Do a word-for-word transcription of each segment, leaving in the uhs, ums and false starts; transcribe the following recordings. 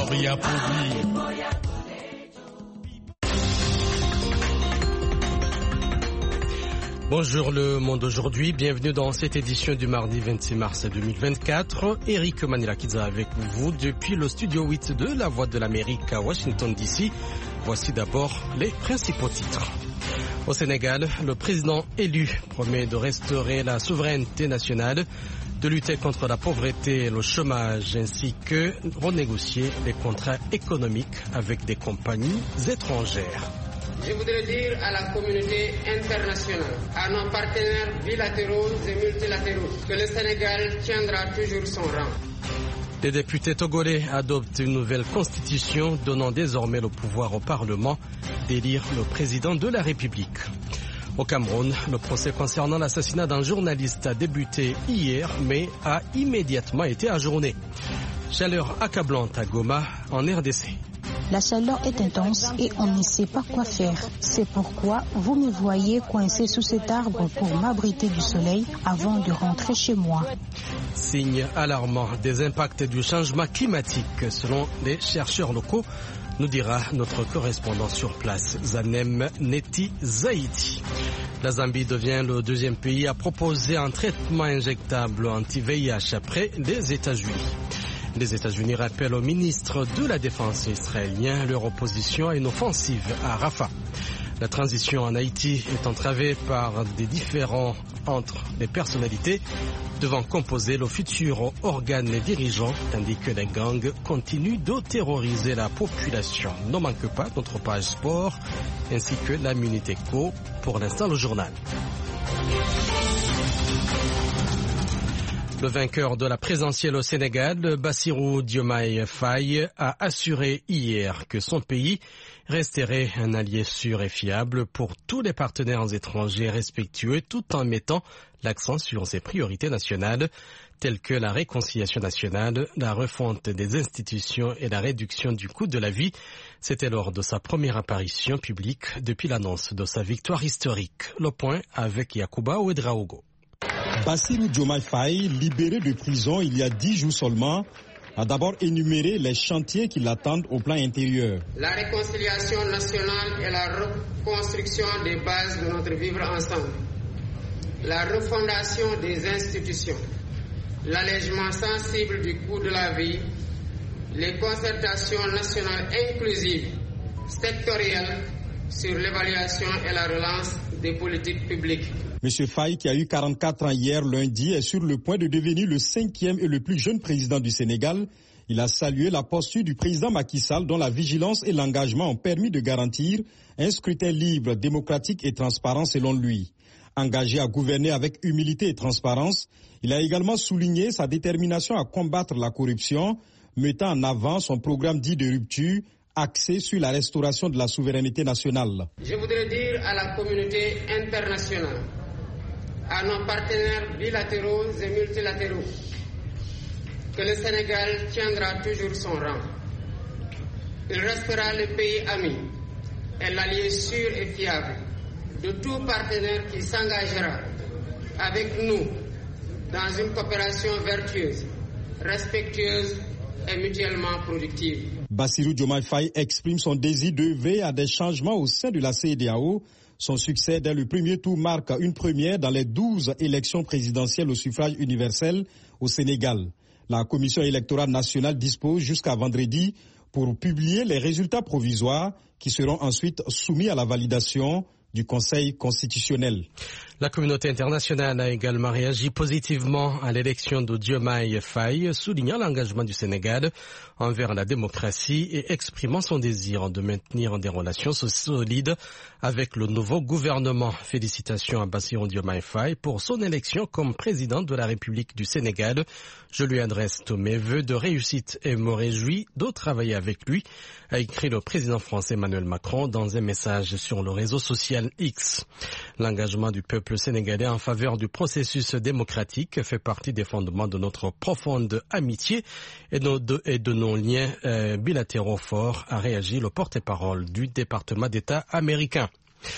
Gloria Pudi. Bonjour le monde aujourd'hui, bienvenue dans cette édition du mardi vingt-six mars deux mille vingt-quatre. Eric Manilakidza avec vous depuis le studio huit de La Voix de l'Amérique à Washington D C. Voici d'abord les principaux titres. Au Sénégal, le président élu promet de restaurer la souveraineté nationale, de lutter contre la pauvreté et le chômage, ainsi que renégocier les contrats économiques avec des compagnies étrangères. Je voudrais dire à la communauté internationale, à nos partenaires bilatéraux et multilatéraux, que le Sénégal tiendra toujours son rang. Les députés togolais adoptent une nouvelle constitution donnant désormais le pouvoir au Parlement d'élire le président de la République. Au Cameroun, le procès concernant l'assassinat d'un journaliste a débuté hier, mais a immédiatement été ajourné. Chaleur accablante à Goma, en R D C. La chaleur est intense et on ne sait pas quoi faire. C'est pourquoi vous me voyez coincé sous cet arbre pour m'abriter du soleil avant de rentrer chez moi. Signe alarmant des impacts du changement climatique selon les chercheurs locaux, nous dira notre correspondant sur place, Zanem Neti Zaidi. La Zambie devient le deuxième pays à proposer un traitement injectable anti-V I H après les États-Unis. Les États-Unis rappellent au ministre de la Défense israélien leur opposition à une offensive à Rafah. La transition en Haïti est entravée par des différends entre les personnalités devant composer le futur organe dirigeant, tandis que les gangs continuent de terroriser la population. Ne manque pas notre page sport ainsi que la Minute Éco. Pour l'instant, le journal. Le vainqueur de la présidentielle au Sénégal, Bassirou Diomaye Faye, a assuré hier que son pays resterait un allié sûr et fiable pour tous les partenaires étrangers respectueux, tout en mettant l'accent sur ses priorités nationales, telles que la réconciliation nationale, la refonte des institutions et la réduction du coût de la vie. C'était lors de sa première apparition publique depuis l'annonce de sa victoire historique. Le point avec Yacouba Ouedraogo. Bassirou Diomaye Faye, libéré de prison il y a dix jours seulement, a d'abord énuméré les chantiers qui l'attendent au plan intérieur. La réconciliation nationale et la reconstruction des bases de notre vivre ensemble. La refondation des institutions. L'allègement sensible du coût de la vie. Les concertations nationales inclusives, sectorielles, sur l'évaluation et la relance des politiques publiques. Monsieur Faye, qui a eu quarante-quatre ans hier lundi, est sur le point de devenir le cinquième et le plus jeune président du Sénégal. Il a salué la posture du président Macky Sall, dont la vigilance et l'engagement ont permis de garantir un scrutin libre, démocratique et transparent selon lui. Engagé à gouverner avec humilité et transparence, il a également souligné sa détermination à combattre la corruption, mettant en avant son programme dit de rupture, axé sur la restauration de la souveraineté nationale. Je voudrais dire à la communauté internationale, à nos partenaires bilatéraux et multilatéraux, que le Sénégal tiendra toujours son rang. Il restera le pays ami et l'allié sûr et fiable de tout partenaire qui s'engagera avec nous dans une coopération vertueuse, respectueuse et mutuellement productive. Bassirou Diomaye Faye exprime son désir d'œuvrer à des changements au sein de la C E D A O. Son succès dès le premier tour marque une première dans les douze élections présidentielles au suffrage universel au Sénégal. La Commission électorale nationale dispose jusqu'à vendredi pour publier les résultats provisoires qui seront ensuite soumis à la validation du Conseil constitutionnel. La communauté internationale a également réagi positivement à l'élection de Diomaye Faye, soulignant l'engagement du Sénégal envers la démocratie et exprimant son désir de maintenir des relations solides avec le nouveau gouvernement. Félicitations à Bassirou Diomaye Faye pour son élection comme président de la République du Sénégal. Je lui adresse tous mes vœux de réussite et me réjouis de travailler avec lui, a écrit le président français Emmanuel Macron dans un message sur le réseau social X. L'engagement du peuple sénégalais en faveur du processus démocratique fait partie des fondements de notre profonde amitié et de, et de nos liens euh, bilatéraux forts, a réagi le porte-parole du département d'État américain.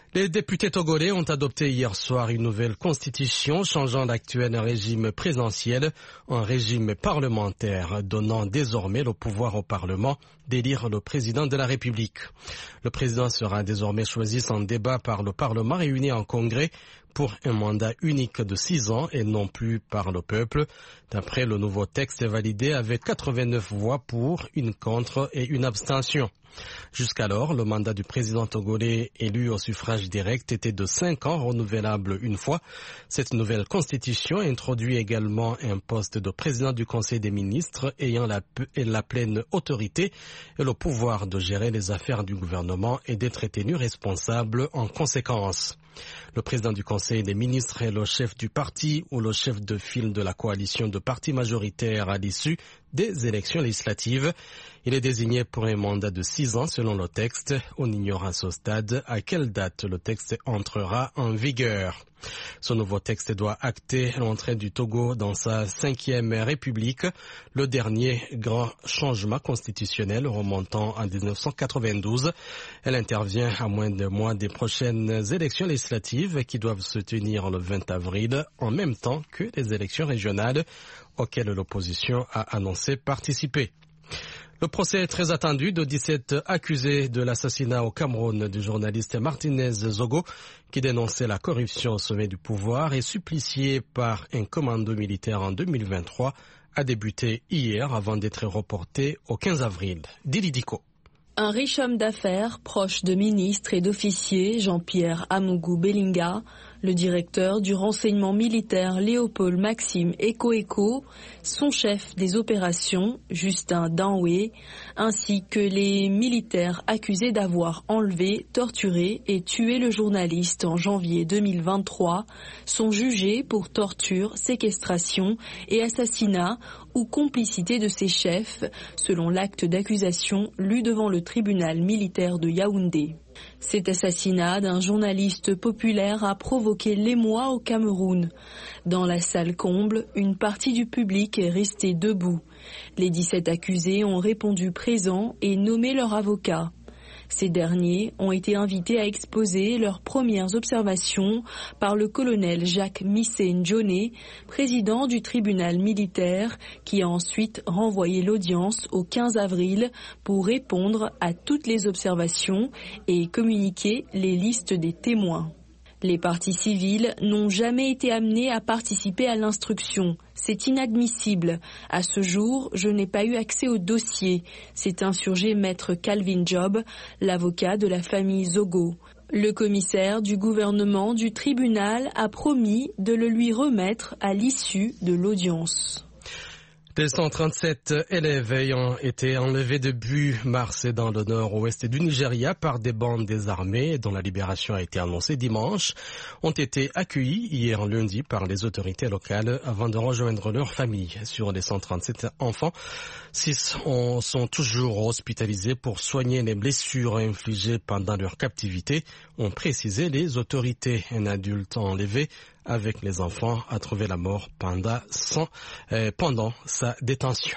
Les députés togolais ont adopté hier soir une nouvelle constitution changeant l'actuel régime présidentiel en régime parlementaire, donnant désormais le pouvoir au Parlement d'élire le président de la République. Le président sera désormais choisi sans débat par le Parlement réuni en congrès pour un mandat unique de six ans et non plus par le peuple. D'après le nouveau texte validé avec quatre-vingt-neuf voix pour, une contre et une abstention. Jusqu'alors, le mandat du président togolais élu au suffrage direct était de cinq ans, renouvelable une fois. Cette nouvelle constitution introduit également un poste de président du Conseil des ministres ayant la, la pleine autorité et le pouvoir de gérer les affaires du gouvernement et d'être tenu responsable en conséquence. Le président du Conseil des ministres est le chef du parti ou le chef de file de la coalition de partis majoritaires à l'issue des élections législatives. Il est désigné pour un mandat de six ans selon le texte. On ignore à ce stade à quelle date le texte entrera en vigueur. Ce nouveau texte doit acter l'entrée du Togo dans sa cinquième république, le dernier grand changement constitutionnel remontant en mille neuf cent quatre-vingt-douze. Elle intervient à moins de mois des prochaines élections législatives qui doivent se tenir le vingt avril, en même temps que les élections régionales auxquelles l'opposition a annoncé participer. Le procès très attendu de dix-sept accusés de l'assassinat au Cameroun du journaliste Martinez Zogo, qui dénonçait la corruption au sommet du pouvoir et supplicié par un commando militaire en deux mille vingt-trois, a débuté hier avant d'être reporté au quinze avril. Dili Diko. Un riche homme d'affaires, proche de ministres et d'officiers, Jean-Pierre Amougou Bellinga, le directeur du renseignement militaire Léopold Maxime Eko-Eko, son chef des opérations, Justin Danoué, ainsi que les militaires accusés d'avoir enlevé, torturé et tué le journaliste en janvier deux mille vingt-trois, sont jugés pour torture, séquestration et assassinat ou complicité de ses chefs, selon l'acte d'accusation lu devant le tribunal militaire de Yaoundé. Cet assassinat d'un journaliste populaire a provoqué l'émoi au Cameroun. Dans la salle comble, une partie du public est restée debout. Les dix-sept accusés ont répondu présents et nommé leur avocat. Ces derniers ont été invités à exposer leurs premières observations par le colonel Jacques Missé-Ndjoné, président du tribunal militaire, qui a ensuite renvoyé l'audience au quinze avril pour répondre à toutes les observations et communiquer les listes des témoins. Les parties civiles n'ont jamais été amenées à participer à l'instruction. C'est inadmissible. À ce jour, je n'ai pas eu accès au dossier. s'est insurgé maître Calvin Job, l'avocat de la famille Zogo. Le commissaire du gouvernement du tribunal a promis de le lui remettre à l'issue de l'audience. Les cent trente-sept élèves ayant été enlevés début mars dans le nord-ouest du Nigeria par des bandes désarmées dont la libération a été annoncée dimanche ont été accueillis hier lundi par les autorités locales avant de rejoindre leurs familles. Sur les cent trente-sept enfants, six sont toujours hospitalisés pour soigner les blessures infligées pendant leur captivité, ont précisé les autorités. Un adulte enlevé avec les enfants a trouvé la mort pendant, son, euh, pendant sa détention.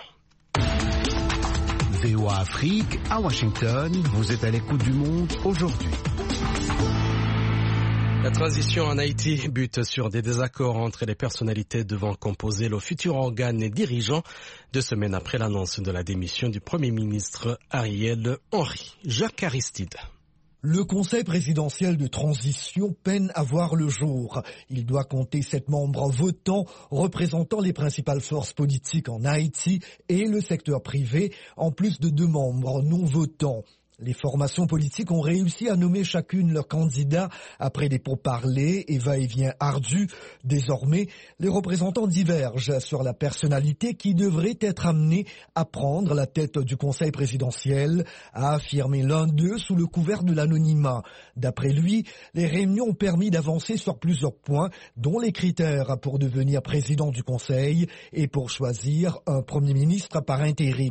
V O A Afrique, à Washington, vous êtes à l'écoute du monde aujourd'hui. La transition en Haïti bute sur des désaccords entre les personnalités devant composer le futur organe dirigeant, deux semaines après l'annonce de la démission du Premier ministre Ariel Henry. Jacques Aristide. Le Conseil présidentiel de transition peine à voir le jour. Il doit compter sept membres votants représentant les principales forces politiques en Haïti et le secteur privé, en plus de deux membres non votants. Les formations politiques ont réussi à nommer chacune leur candidat après des pourparlers et va-et-vient ardus. Désormais, les représentants divergent sur la personnalité qui devrait être amenée à prendre la tête du Conseil présidentiel, a affirmé l'un d'eux sous le couvert de l'anonymat. D'après lui, les réunions ont permis d'avancer sur plusieurs points, dont les critères pour devenir président du Conseil et pour choisir un Premier ministre par intérim.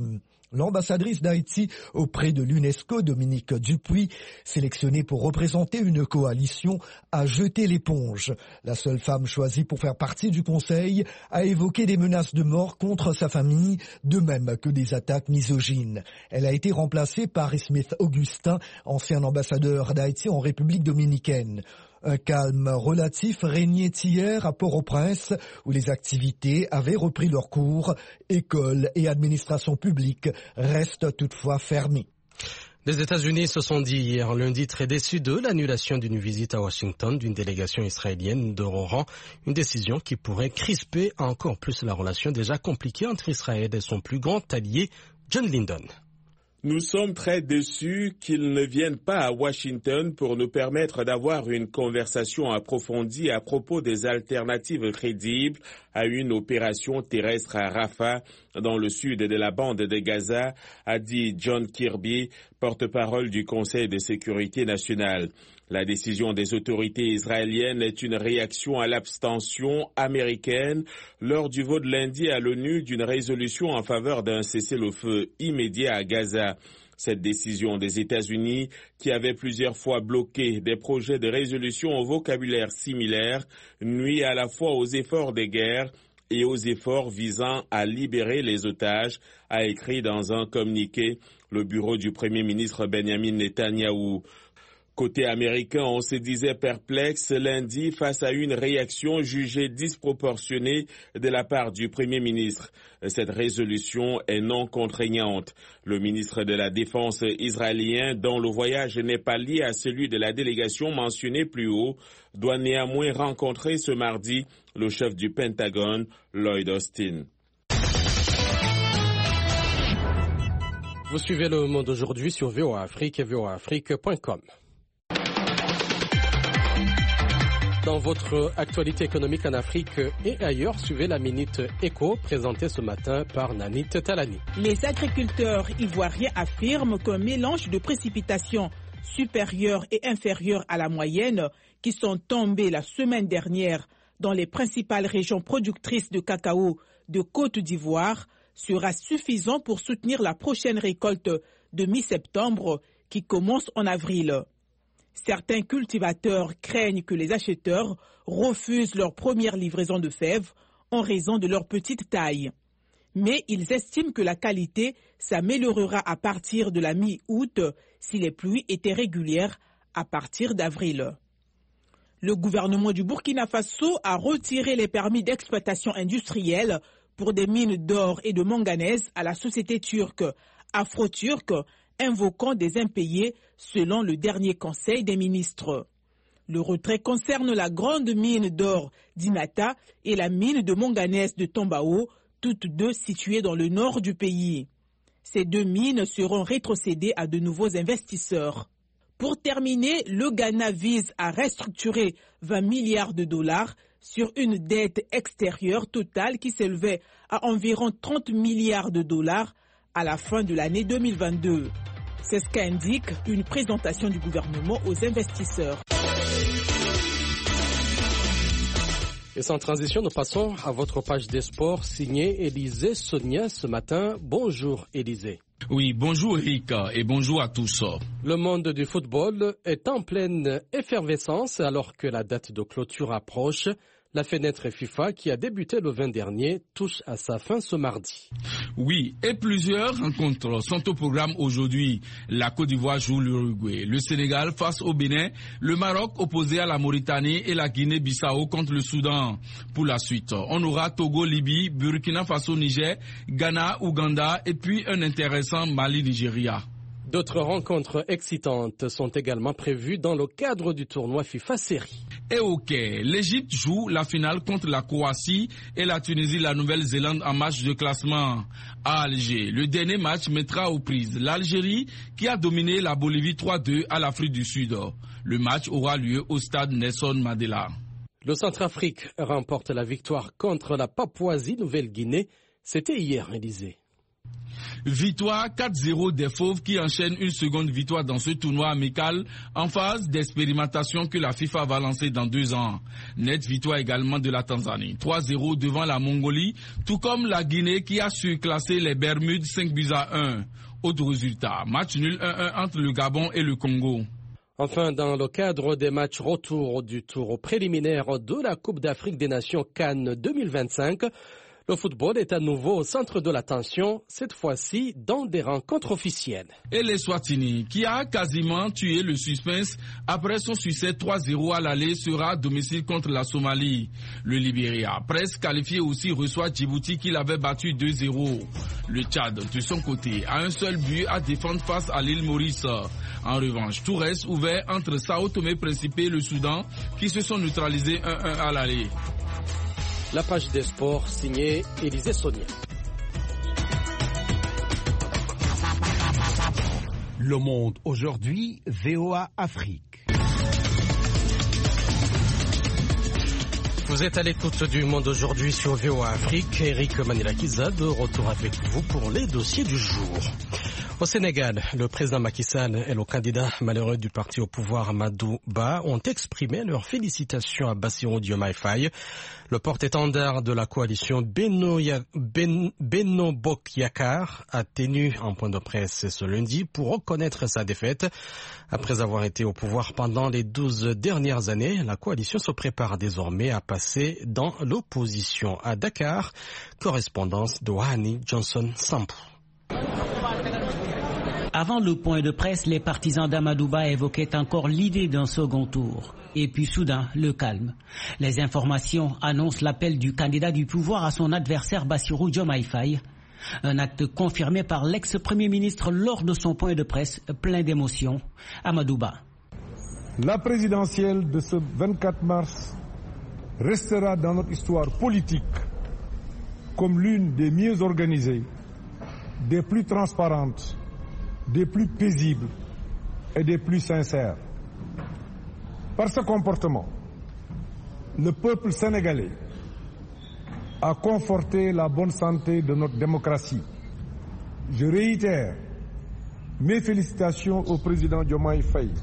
L'ambassadrice d'Haïti auprès de l'UNESCO, Dominique Dupuis, sélectionnée pour représenter une coalition, a jeté l'éponge. La seule femme choisie pour faire partie du Conseil a évoqué des menaces de mort contre sa famille, de même que des attaques misogynes. Elle a été remplacée par Smith Augustin, ancien ambassadeur d'Haïti en République dominicaine. Un calme relatif régnait hier à Port-au-Prince, où les activités avaient repris leur cours. Écoles et administrations publiques restent toutefois fermées. Les États-Unis se sont dit hier lundi très déçus de l'annulation d'une visite à Washington d'une délégation israélienne de haut rang, une décision qui pourrait crisper encore plus la relation déjà compliquée entre Israël et son plus grand allié, John Lyndon. Nous sommes très déçus qu'ils ne viennent pas à Washington pour nous permettre d'avoir une conversation approfondie à propos des alternatives crédibles à une opération terrestre à Rafah, dans le sud de la bande de Gaza, a dit John Kirby, porte-parole du Conseil de sécurité nationale. La décision des autorités israéliennes est une réaction à l'abstention américaine lors du vote lundi à l'ONU d'une résolution en faveur d'un cessez-le-feu immédiat à Gaza. Cette décision des États-Unis, qui avait plusieurs fois bloqué des projets de résolution au vocabulaire similaire, nuit à la fois aux efforts de guerre et aux efforts visant à libérer les otages, a écrit dans un communiqué le bureau du Premier ministre Benjamin Netanyahou. Côté américain, on se disait perplexe lundi face à une réaction jugée disproportionnée de la part du Premier ministre. Cette résolution est non contraignante. Le ministre de la Défense israélien, dont le voyage n'est pas lié à celui de la délégation mentionnée plus haut, doit néanmoins rencontrer ce mardi le chef du Pentagone, Lloyd Austin. Vous suivez Le Monde aujourd'hui sur V O A Afrique et V O A Afrique point com. Dans votre actualité économique en Afrique et ailleurs, suivez la Minute Éco présentée ce matin par Nanit Talani. Les agriculteurs ivoiriens affirment qu'un mélange de précipitations supérieures et inférieures à la moyenne qui sont tombées la semaine dernière dans les principales régions productrices de cacao de Côte d'Ivoire sera suffisant pour soutenir la prochaine récolte de mi-septembre qui commence en avril. Certains cultivateurs craignent que les acheteurs refusent leur première livraison de fèves en raison de leur petite taille. Mais ils estiment que la qualité s'améliorera à partir de la mi-août si les pluies étaient régulières à partir d'avril. Le gouvernement du Burkina Faso a retiré les permis d'exploitation industrielle pour des mines d'or et de manganèse à la société turque Afro-Turc, invoquant des impayés selon le dernier conseil des ministres. Le retrait concerne la grande mine d'or d'Inata et la mine de manganèse de Tombao, toutes deux situées dans le nord du pays. Ces deux mines seront rétrocédées à de nouveaux investisseurs. Pour terminer, le Ghana vise à restructurer vingt milliards de dollars sur une dette extérieure totale qui s'élevait à environ trente milliards de dollars à la fin de l'année deux mille vingt-deux. C'est ce qu'indique une présentation du gouvernement aux investisseurs. Et sans transition, nous passons à votre page des sports signée Élisée Sonia ce matin. Bonjour Élisée. Oui, bonjour Eric et bonjour à tous. Le monde du football est en pleine effervescence alors que la date de clôture approche. La fenêtre FIFA, qui a débuté le vingt dernier, touche à sa fin ce mardi. Oui, et plusieurs rencontres sont au programme aujourd'hui. La Côte d'Ivoire joue l'Uruguay, le Sénégal face au Bénin, le Maroc opposé à la Mauritanie et la Guinée-Bissau contre le Soudan. Pour la suite, on aura Togo, Libye, Burkina Faso, Niger, Ghana, Ouganda et puis un intéressant Mali-Nigeria. D'autres rencontres excitantes sont également prévues dans le cadre du tournoi FIFA Série. Et ok, l'Égypte joue la finale contre la Croatie et la Tunisie, la Nouvelle-Zélande en match de classement. À Alger, le dernier match mettra aux prises l'Algérie qui a dominé la Bolivie trois deux à l'Afrique du Sud. Le match aura lieu au stade Nelson Mandela. Le Centrafrique remporte la victoire contre la Papouasie-Nouvelle-Guinée. C'était hier, Élysée. Victoire quatre zéro des Fauves qui enchaînent une seconde victoire dans ce tournoi amical en phase d'expérimentation que la FIFA va lancer dans deux ans. Nette victoire également de la Tanzanie, trois zéro devant la Mongolie, tout comme la Guinée qui a surclassé les Bermudes cinq buts à un. Autre résultat, match nul un un entre le Gabon et le Congo. Enfin, dans le cadre des matchs retour du tour préliminaire de la Coupe d'Afrique des Nations Cannes deux mille vingt-cinq, le football est à nouveau au centre de l'attention, cette fois-ci dans des rencontres officielles. Et l'Eswatini, qui a quasiment tué le suspense après son succès trois zéro à l'aller, sera à domicile contre la Somalie. Le Libéria, presque qualifié aussi, reçoit Djibouti qui l'avait battu deux zéro. Le Tchad, de son côté, a un seul but à défendre face à l'île Maurice. En revanche, tout reste ouvert entre Sao Tomé-Principe et le Soudan qui se sont neutralisés un un à l'aller. La page des sports signée Élisée Sonia. Le Monde aujourd'hui, V O A Afrique. Vous êtes à l'écoute du Monde aujourd'hui sur V O A Afrique. Eric Manila-Kiza de retour avec vous pour les dossiers du jour. Au Sénégal, le président Macky Sall et le candidat malheureux du parti au pouvoir Amadou Ba ont exprimé leurs félicitations à Bassirou Diomaye Faye, le porte-étendard de la coalition Benno, ben, Benno Bokk Yakaar, a tenu un point de presse ce lundi pour reconnaître sa défaite. Après avoir été au pouvoir pendant les douze dernières années, la coalition se prépare désormais à passer dans l'opposition. À Dakar, correspondance de Wahani Johnson Sampou. Avant le point de presse, les partisans d'Amadou Ba évoquaient encore l'idée d'un second tour. Et puis soudain, le calme. Les informations annoncent l'appel du candidat du pouvoir à son adversaire Bassirou Diomaye Faye. Un acte confirmé par l'ex-premier ministre lors de son point de presse plein d'émotions. Amadou Ba. La présidentielle de ce vingt-quatre mars restera dans notre histoire politique comme l'une des mieux organisées, des plus transparentes, des plus paisibles et des plus sincères. Par ce comportement, le peuple sénégalais a conforté la bonne santé de notre démocratie. Je réitère mes félicitations au président Diomaye Faye.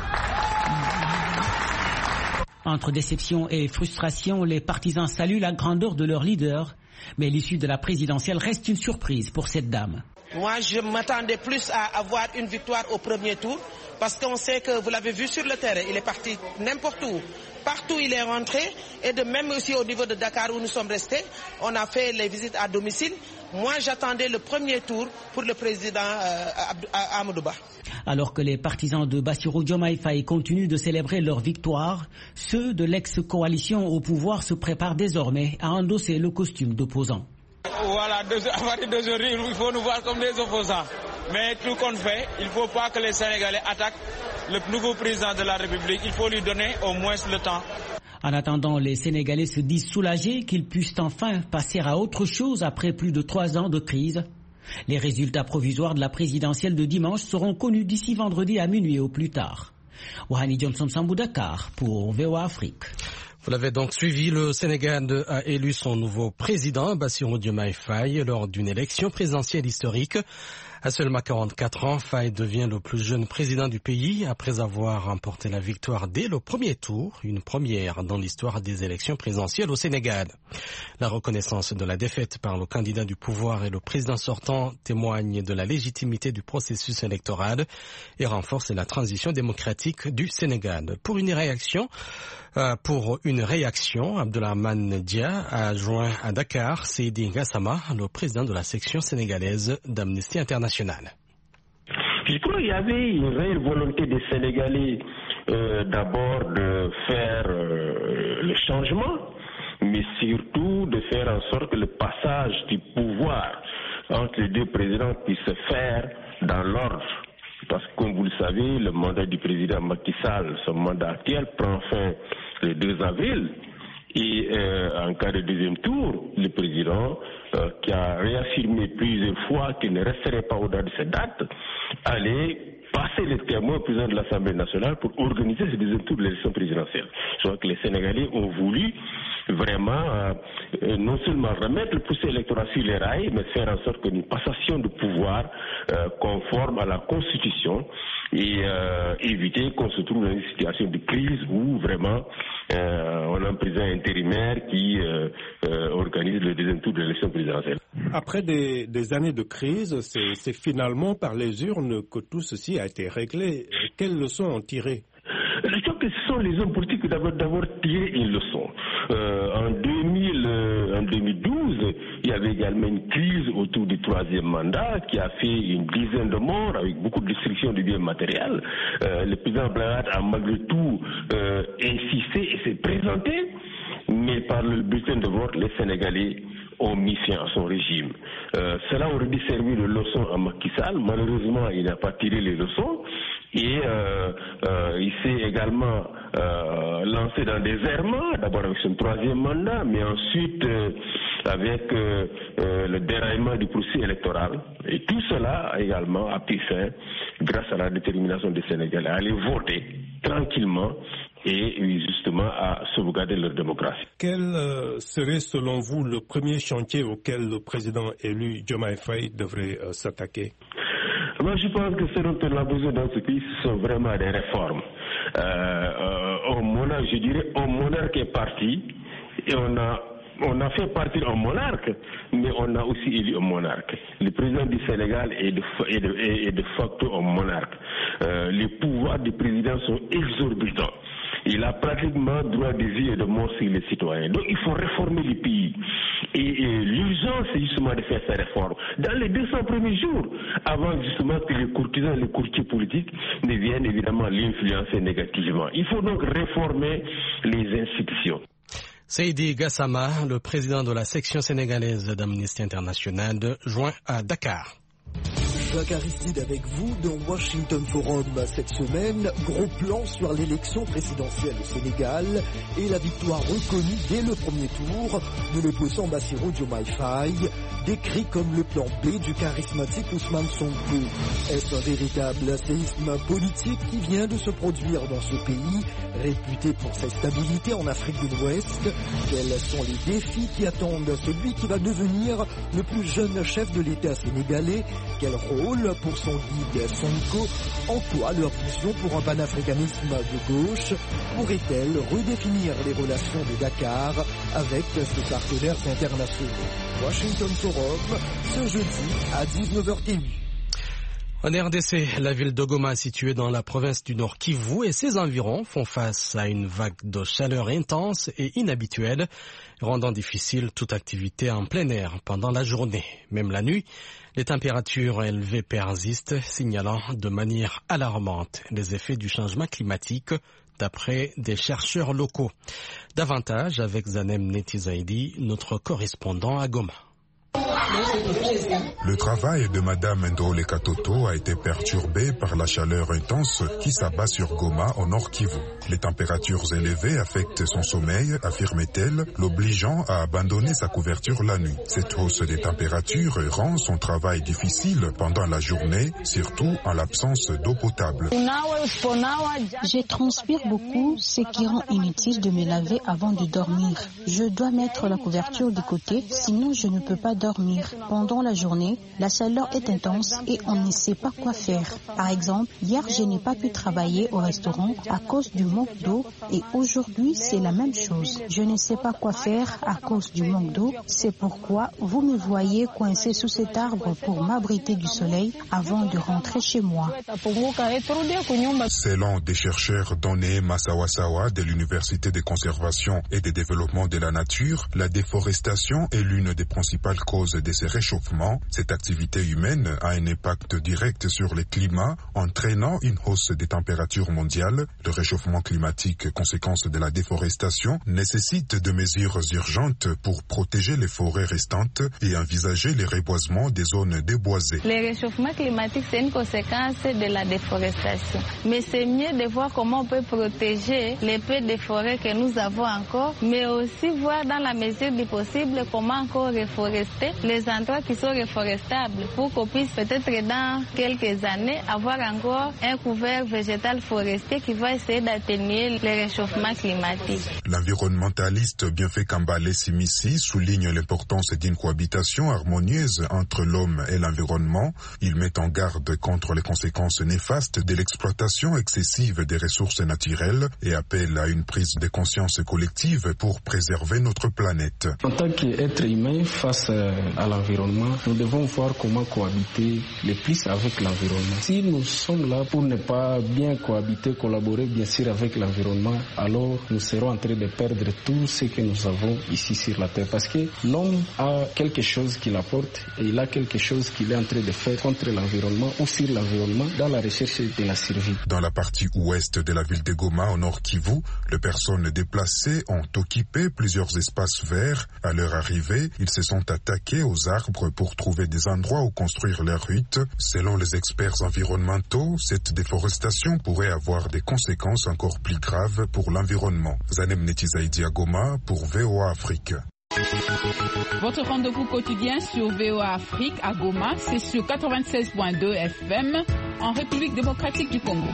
Entre déception et frustration, les partisans saluent la grandeur de leur leader, mais l'issue de la présidentielle reste une surprise pour cette dame. Moi, je m'attendais plus à avoir une victoire au premier tour, parce qu'on sait que, vous l'avez vu sur le terrain, il est parti n'importe où. Partout il est rentré, et de même aussi au niveau de Dakar où nous sommes restés, on a fait les visites à domicile. Moi, j'attendais le premier tour pour le président euh, Amadou Ba. Alors que les partisans de Bassirou Diomaye Faye continuent de célébrer leur victoire, ceux de l'ex-coalition au pouvoir se préparent désormais à endosser le costume d'opposant. Voilà, à partir d'aujourd'hui, il faut nous voir comme des opposants. Mais tout qu'on fait, il ne faut pas que les Sénégalais attaquent le nouveau président de la République. Il faut lui donner au moins le temps. En attendant, les Sénégalais se disent soulagés qu'ils puissent enfin passer à autre chose après plus de trois ans de crise. Les résultats provisoires de la présidentielle de dimanche seront connus d'ici vendredi à minuit au plus tard. Wahani Johnson Sambou, Dakar pour V O A Afrique. Vous l'avez donc suivi, le Sénégal a élu son nouveau président, Bassirou Diomaye Faye, lors d'une élection présidentielle historique. À seulement quarante-quatre ans, Faye devient le plus jeune président du pays après avoir remporté la victoire dès le premier tour, une première dans l'histoire des élections présidentielles au Sénégal. La reconnaissance de la défaite par le candidat du pouvoir et le président sortant témoigne de la légitimité du processus électoral et renforce la transition démocratique du Sénégal. Pour une réaction, euh, pour une réaction, Abdourahmane Dia a joint à Dakar Seydi Gassama, le président de la section sénégalaise d'Amnesty International. Je crois qu'il y avait une réelle volonté des Sénégalais euh, d'abord de faire euh, le changement, mais surtout de faire en sorte que le passage du pouvoir entre les deux présidents puisse se faire dans l'ordre. Parce que comme vous le savez, le mandat du président Macky Sall, son mandat actuel, prend fin le deux avril. Et euh, en cas de deuxième tour, le président, euh, qui a réaffirmé plusieurs fois qu'il ne resterait pas au-delà de cette date, allait passer le témoin au président de l'Assemblée nationale pour organiser ce deuxième tour de l'élection présidentielle. Je crois que les Sénégalais ont voulu vraiment euh, non seulement remettre le processus électoral sur les rails, mais faire en sorte qu'une passation de pouvoir euh, conforme à la Constitution et euh, éviter qu'on se trouve dans une situation de crise où vraiment euh, on a un président intérimaire qui euh, euh, organise le deuxième tour de l'élection présidentielle. Après des, des années de crise, c'est, c'est finalement par les urnes que tout ceci a été réglé. Quelles leçons en tirer? Je crois que ce sont les hommes politiques d'avoir, d'avoir tiré une leçon. Euh, en, deux mille, euh, en deux mille douze, il y avait également une crise autour du troisième mandat qui a fait une dizaine de morts avec beaucoup de destruction de biens matériels. Euh, le président Blahat a malgré tout euh, insisté et s'est présenté, mais par le bulletin de vote, les Sénégalais ont mis fin à son régime. Euh, cela aurait dû servir de leçon à Macky Sall. Malheureusement, il n'a pas tiré les leçons. Et euh, euh, il s'est également euh, lancé dans des errements, d'abord avec son troisième mandat, mais ensuite euh, avec euh, euh, le déraillement du processus électoral. Et tout cela également a pris fin grâce à la détermination des Sénégalais à aller voter tranquillement et justement à sauvegarder leur démocratie. Quel euh, serait selon vous le premier chantier auquel le président élu Diomaye Faye devrait euh, s'attaquer? Moi, je pense que ce dont on a besoin dans ce pays, ce sont vraiment des réformes. Euh, euh, un monarque, je dirais, un monarque est parti et on a, on a fait partir un monarque, mais on a aussi élu un monarque. Le président du Sénégal est de, est de, est de facto un monarque. Euh, les pouvoirs du président sont exorbitants. Il a pratiquement droit de vie et de mort sur les citoyens. Donc il faut réformer le pays. Et, et l'urgence, c'est justement de faire ces réformes. Dans les deux cents premiers jours, avant justement que les courtisans et les courtiers politiques ne viennent évidemment l'influencer négativement. Il faut donc réformer les institutions. Seydi Gassama, le président de la section sénégalaise d'Amnesty International, joint à Dakar. Jacques Aristide avec vous dans Washington Forum cette semaine. Gros plan sur l'élection présidentielle au Sénégal et la victoire reconnue dès le premier tour de l'opposant Bassirou Diomaye Faye, décrit comme le plan B du charismatique Ousmane Sonko. Est-ce un véritable séisme politique qui vient de se produire dans ce pays, réputé pour sa stabilité en Afrique de l'Ouest? Quels sont les défis qui attendent celui qui va devenir le plus jeune chef de l'État sénégalais? Quel rôle pour son guide Sonko? En quoi leur vision pour un panafricanisme de gauche pourrait-elle redéfinir les relations de Dakar avec ses partenaires internationaux? Washington Forum, ce jeudi à dix-neuf heures T U. En R D C, la ville de Goma, située dans la province du Nord Kivu et ses environs, font face à une vague de chaleur intense et inhabituelle, rendant difficile toute activité en plein air pendant la journée. Même la nuit, les températures élevées persistent, signalant de manière alarmante les effets du changement climatique, d'après des chercheurs locaux. Davantage avec Zanem Netizaidi, notre correspondant à Goma. Le travail de Madame Ndrole Katoto a été perturbé par la chaleur intense qui s'abat sur Goma au nord Kivu. Les températures élevées affectent son sommeil, affirme-t-elle, l'obligeant à abandonner sa couverture la nuit. Cette hausse des températures rend son travail difficile pendant la journée, surtout en l'absence d'eau potable. Je transpire beaucoup, ce qui rend inutile de me laver avant de dormir. Je dois mettre la couverture de côté, sinon je ne peux pas dormir. Pendant la journée, la chaleur est intense et on ne sait pas quoi faire. Par exemple, hier, je n'ai pas pu travailler au restaurant à cause du manque d'eau et aujourd'hui, c'est la même chose. Je ne sais pas quoi faire à cause du manque d'eau. C'est pourquoi vous me voyez coincé sous cet arbre pour m'abriter du soleil avant de rentrer chez moi. Selon des chercheurs Doné Massawasawa de l'Université de conservation et de développement de la nature, la déforestation est l'une des principales causes de ces réchauffements. Cette activité humaine a un impact direct sur le climat, entraînant une hausse des températures mondiales. Le réchauffement climatique, conséquence de la déforestation, nécessite de mesures urgentes pour protéger les forêts restantes et envisager les reboisements des zones déboisées. Le réchauffement climatique, c'est une conséquence de la déforestation. Mais c'est mieux de voir comment on peut protéger les peu de forêts que nous avons encore, mais aussi voir dans la mesure du possible comment encore reforester les des endroits qui sont reforestables pour qu'on puisse peut-être dans quelques années avoir encore un couvert végétal forestier qui va essayer d'atténuer le réchauffement climatique. L'environnementaliste Bienfait Kambale Simissi souligne l'importance d'une cohabitation harmonieuse entre l'homme et l'environnement. Il met en garde contre les conséquences néfastes de l'exploitation excessive des ressources naturelles et appelle à une prise de conscience collective pour préserver notre planète. En tant qu'être humain face à l'environnement, nous devons voir comment cohabiter le plus avec l'environnement. Si nous sommes là pour ne pas bien cohabiter, collaborer bien sûr avec l'environnement, alors nous serons en train de perdre tout ce que nous avons ici sur la Terre. Parce que l'homme a quelque chose qu'il apporte et il a quelque chose qu'il est en train de faire contre l'environnement ou sur l'environnement dans la recherche de la survie. Dans la partie ouest de la ville de Goma, au nord Kivu, les personnes déplacées ont occupé plusieurs espaces verts. À leur arrivée, ils se sont attaqués aux arbres pour trouver des endroits où construire leurs huttes. Selon les experts environnementaux, cette déforestation pourrait avoir des conséquences encore plus graves pour l'environnement. Zanem Netizaïdi à Goma pour V O A Afrique. Votre rendez-vous quotidien sur V O A Afrique à Goma, c'est sur quatre-vingt-seize point deux F M en République démocratique du Congo.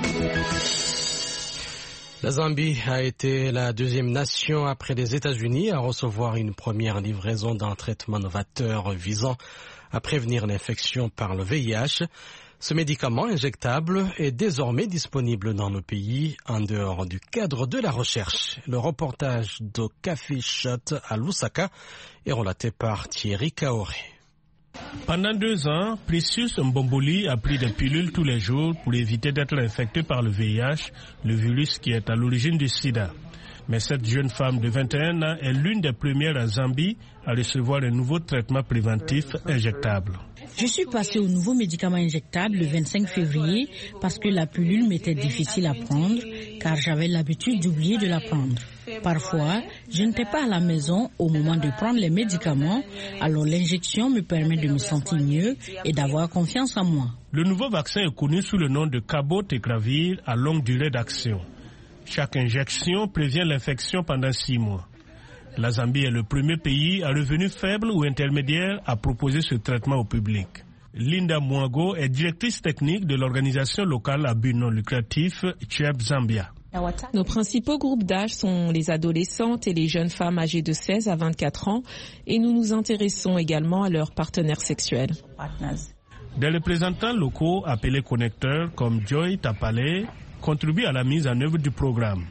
La Zambie a été la deuxième nation après les États-Unis à recevoir une première livraison d'un traitement novateur visant à prévenir l'infection par le V I H. Ce médicament injectable est désormais disponible dans le pays en dehors du cadre de la recherche. Le reportage de Café Shot à Lusaka est relaté par Thierry Kaoré. Pendant deux ans, Precious Mbomboli a pris des pilules tous les jours pour éviter d'être infecté par le V I H, le virus qui est à l'origine du sida. Mais cette jeune femme de vingt et un ans est l'une des premières en Zambie à recevoir un nouveau traitement préventif injectable. Je suis passée au nouveau médicament injectable le vingt-cinq février parce que la pilule m'était difficile à prendre car j'avais l'habitude d'oublier de la prendre. Parfois, je n'étais pas à la maison au moment de prendre les médicaments, alors l'injection me permet de me sentir mieux et d'avoir confiance en moi. Le nouveau vaccin est connu sous le nom de Cabotegravir à longue durée d'action. Chaque injection prévient l'infection pendant six mois. La Zambie est le premier pays à revenu faible ou intermédiaire à proposer ce traitement au public. Linda Mwago est directrice technique de l'organisation locale à but non lucratif C H E P Zambia. Nos principaux groupes d'âge sont les adolescentes et les jeunes femmes âgées de seize à vingt-quatre ans et nous nous intéressons également à leurs partenaires sexuels. Des représentants locaux appelés connecteurs comme Joy Tapale contribuent à la mise en œuvre du programme.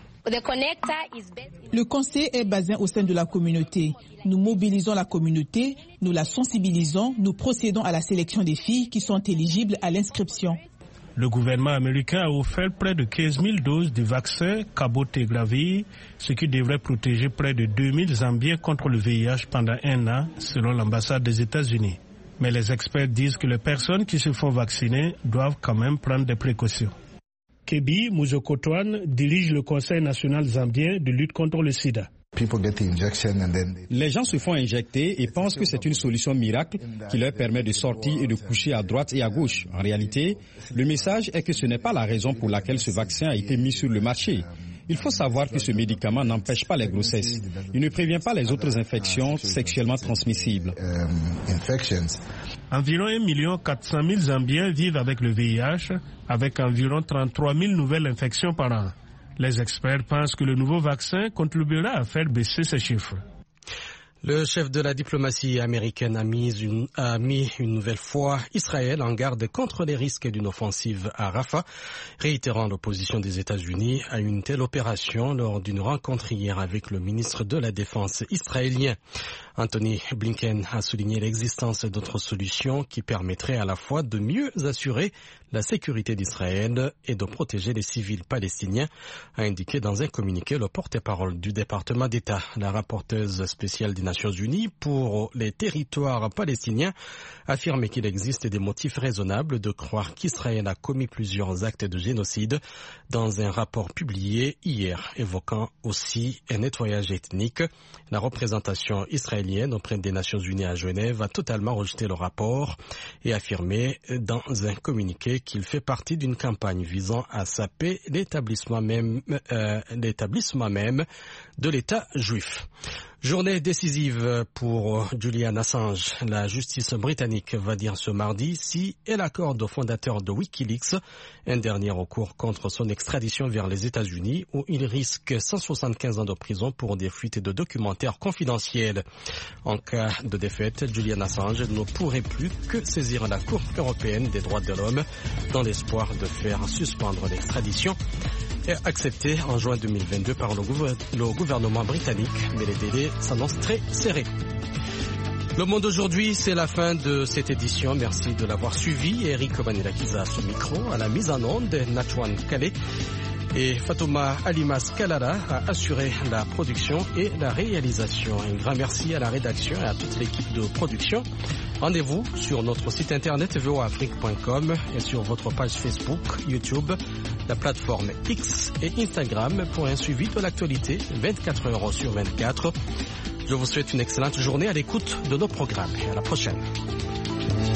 Le conseil est basé au sein de la communauté. Nous mobilisons la communauté, nous la sensibilisons, nous procédons à la sélection des filles qui sont éligibles à l'inscription. Le gouvernement américain a offert près de quinze mille doses de vaccin Cabotegravir, ce qui devrait protéger près de deux mille Zambiens contre le V I H pendant un an, selon l'ambassade des États-Unis. Mais les experts disent que les personnes qui se font vacciner doivent quand même prendre des précautions. Kebi Muzokotwan dirige le Conseil national zambien de lutte contre le sida. Les gens se font injecter et pensent que c'est une solution miracle qui leur permet de sortir et de coucher à droite et à gauche. En réalité, le message est que ce n'est pas la raison pour laquelle ce vaccin a été mis sur le marché. Il faut savoir que ce médicament n'empêche pas les grossesses. Il ne prévient pas les autres infections sexuellement transmissibles. Environ un million quatre cent mille Zambiens vivent avec le V I H, avec environ trente-trois mille nouvelles infections par an. Les experts pensent que le nouveau vaccin contribuera à faire baisser ces chiffres. Le chef de la diplomatie américaine a mis, une, a mis une nouvelle fois Israël en garde contre les risques d'une offensive à Rafah, réitérant l'opposition des États-Unis à une telle opération lors d'une rencontre hier avec le ministre de la Défense israélien. Anthony Blinken a souligné l'existence d'autres solutions qui permettraient à la fois de mieux assurer la sécurité d'Israël et de protéger les civils palestiniens, a indiqué dans un communiqué le porte-parole du département d'État. La rapporteuse spéciale des Nations Unies pour les territoires palestiniens a affirmé qu'il existe des motifs raisonnables de croire qu'Israël a commis plusieurs actes de génocide dans un rapport publié hier, évoquant aussi un nettoyage ethnique. La représentation israélienne auprès des Nations Unies à Genève a totalement rejeté le rapport et affirmé dans un communiqué qu'il fait partie d'une campagne visant à saper l'établissement même, euh, l'établissement même de l'État juif. Journée décisive pour Julian Assange. La justice britannique va dire ce mardi si elle accorde au fondateur de Wikileaks un dernier recours contre son extradition vers les États-Unis où il risque cent soixante-quinze ans de prison pour des fuites de documentaires confidentiels. En cas de défaite, Julian Assange ne pourrait plus que saisir la Cour européenne des droits de l'homme dans l'espoir de faire suspendre l'extradition acceptée en juin deux mille vingt-deux par le, gouver- le gouvernement britannique, mais les délais s'annoncent très serrés. Le Monde aujourd'hui, c'est la fin de cette édition. Merci de l'avoir suivi. Eric Manelakiza à ce micro, à la mise en onde, Nachouane Kale et Fatouma Alimas Kalala a assuré la production et la réalisation. Un grand merci à la rédaction et à toute l'équipe de production. Rendez-vous sur notre site internet v o afrique point com et sur votre page Facebook, YouTube, la plateforme X et Instagram pour un suivi de l'actualité vingt-quatre heures sur vingt-quatre. Je vous souhaite une excellente journée à l'écoute de nos programmes et à la prochaine.